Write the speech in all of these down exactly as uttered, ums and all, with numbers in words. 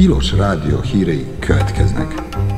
Tilos Rádió hírei következnek.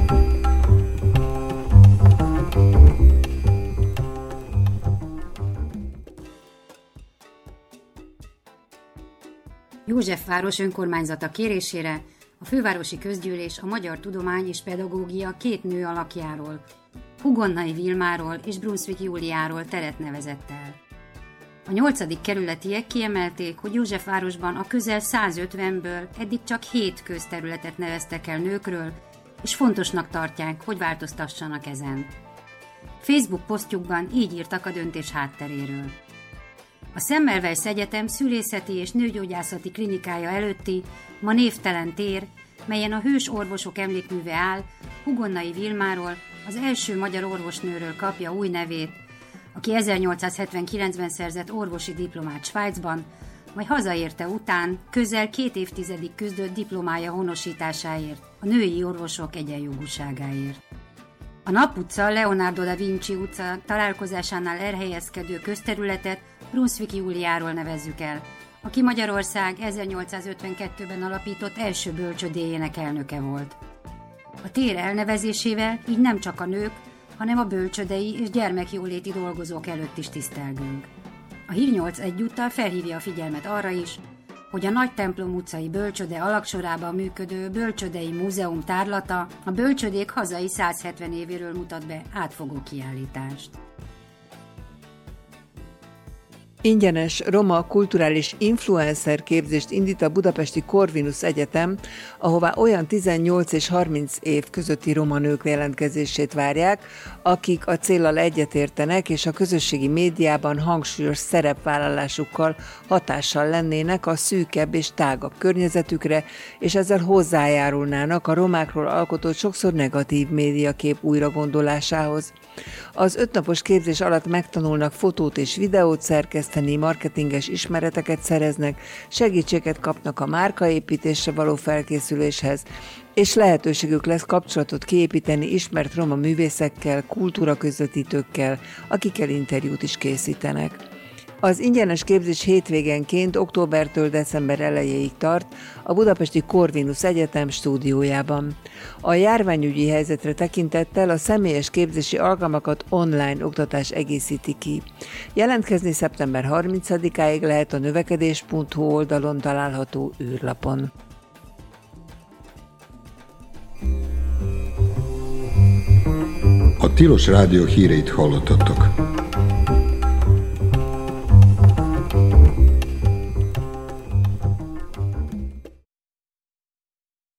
Józsefváros önkormányzata kérésére a fővárosi közgyűlés a magyar tudomány és pedagógia két nő alakjáról, Hugonnai Vilmáról és Brunswick Júliáról teret nevezett el. A nyolcadik kerületiek kiemelték, hogy Józsefvárosban a közel százötvenből eddig csak hét közterületet neveztek el nőkről, és fontosnak tartják, hogy változtassanak ezen. Facebook posztjukban így írtak a döntés hátteréről. A Semmelweis Egyetem szülészeti és nőgyógyászati klinikája előtti, ma névtelen tér, melyen a hős orvosok emlékműve áll, Hugonnai Vilmáról, az első magyar orvosnőről kapja új nevét, aki ezernyolcszázhetvenkilencben szerzett orvosi diplomát Svájcban, majd hazaérte után közel két évtizedig küzdött diplomája honosításáért, a női orvosok egyenjogúságáért. A Nap utca, Leonardo da Vinci utca találkozásánál elhelyezkedő közterületet Brunswick Júliáról nevezzük el, aki Magyarország ezernyolcszázötvenkettőben alapított első bölcsödéjének elnöke volt. A tér elnevezésével így nem csak a nők, hanem a bölcsödei és gyermekjóléti dolgozók előtt is tisztelgünk. A Hírnyolc egyúttal felhívja a figyelmet arra is, hogy a Nagytemplom utcai bölcsöde alagsorában működő Bölcsödei Múzeum tárlata a bölcsödék hazai százhetven évéről mutat be átfogó kiállítást. Ingyenes roma kulturális influencer képzést indít a budapesti Corvinus Egyetem, ahová olyan tizennyolc és harminc év közötti roma nők jelentkezését várják, akik a céllal egyetértenek és a közösségi médiában hangsúlyos szerepvállalásukkal hatással lennének a szűkebb és tágabb környezetükre, és ezzel hozzájárulnának a romákról alkotott sokszor negatív médiakép újragondolásához. Az ötnapos képzés alatt megtanulnak fotót és videót szerkeszteni, marketinges ismereteket szereznek, segítséget kapnak a márkaépítésre való felkészüléshez, és lehetőségük lesz kapcsolatot kiépíteni ismert roma művészekkel, kultúraközvetítőkkel, akikkel interjút is készítenek. Az ingyenes képzés hétvégenként októbertől december elejéig tart a budapesti Corvinus Egyetem stúdiójában. A járványügyi helyzetre tekintettel a személyes képzési alkalmakat online oktatás egészíti ki. Jelentkezni szeptember harmincadikáig lehet a növekedés pont hu oldalon található űrlapon. A Tilos Rádió híreit hallottatok.